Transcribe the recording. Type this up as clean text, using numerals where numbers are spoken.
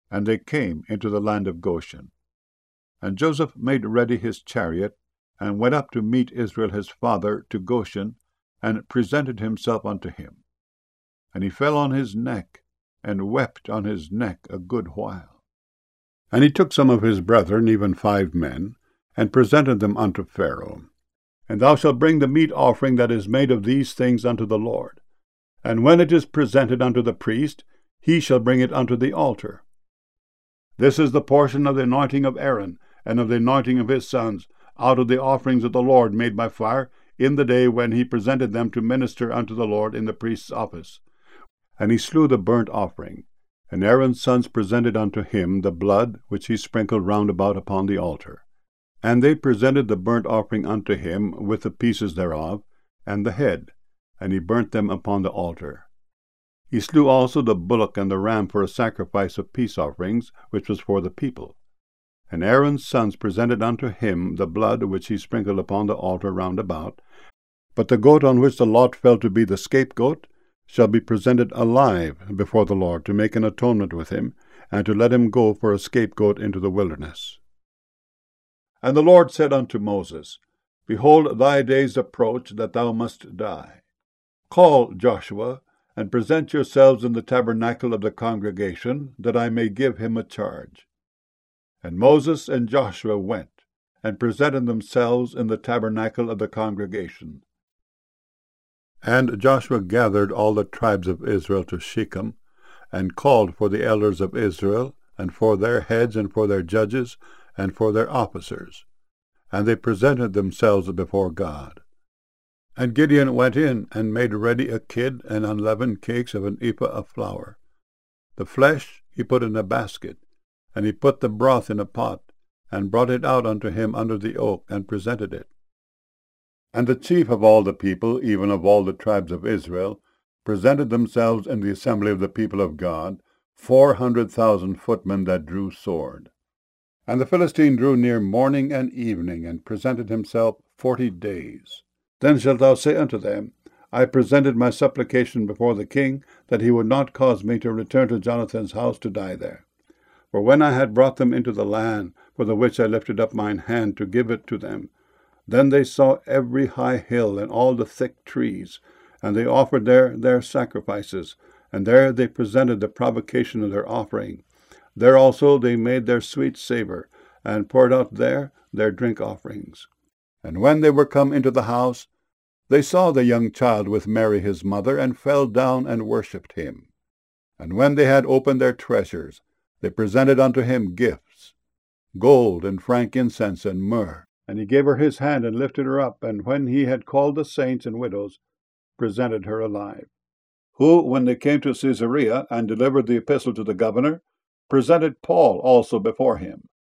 And they came into the land of Goshen. And Joseph made ready his chariot, and went up to meet Israel his father to Goshen, and presented himself unto him. And he fell on his neck, and wept on his neck a good while. And he took some of his brethren, even 5 men, and presented them unto Pharaoh. And thou shalt bring the meat offering that is made of these things unto the Lord. And when it is presented unto the priest, he shall bring it unto the altar. This is the portion of the anointing of Aaron, and of the anointing of his sons, out of the offerings of the Lord made by fire, in the day when he presented them to minister unto the Lord in the priest's office. And he slew the burnt offering, and Aaron's sons presented unto him the blood which he sprinkled round about upon the altar. And they presented the burnt offering unto him with the pieces thereof, and the head, and he burnt them upon the altar. He slew also the bullock and the ram for a sacrifice of peace offerings, which was for the people. And Aaron's sons presented unto him the blood which he sprinkled upon the altar round about. But the goat on which the lot fell to be the scapegoat shall be presented alive before the Lord, to make an atonement with him, and to let him go for a scapegoat into the wilderness. And the Lord said unto Moses, Behold, thy days approach, that thou must die. Call Joshua, and present yourselves in the tabernacle of the congregation, that I may give him a charge. And Moses and Joshua went, and presented themselves in the tabernacle of the congregation. And Joshua gathered all the tribes of Israel to Shechem, and called for the elders of Israel, and for their heads, and for their judges, and for their officers. And they presented themselves before God. And Gideon went in, and made ready a kid, and unleavened cakes of an ephah of flour. The flesh he put in a basket, and he put the broth in a pot, and brought it out unto him under the oak, and presented it. And the chief of all the people, even of all the tribes of Israel, presented themselves in the assembly of the people of God, 400,000 footmen that drew sword. And the Philistine drew near morning and evening, and presented himself 40 days. Then shalt thou say unto them, I presented my supplication before the king, that he would not cause me to return to Jonathan's house to die there. For when I had brought them into the land, for the which I lifted up mine hand to give it to them, then they saw every high hill and all the thick trees, and they offered there their sacrifices, and there they presented the provocation of their offering. There also they made their sweet savour, and poured out there their drink offerings. And when they were come into the house, they saw the young child with Mary his mother, and fell down and worshipped him. And when they had opened their treasures, they presented unto him gifts, gold and frankincense and myrrh. And he gave her his hand, and lifted her up, and when he had called the saints and widows, presented her alive. Who, when they came to Caesarea, and delivered the epistle to the governor, presented Paul also before him.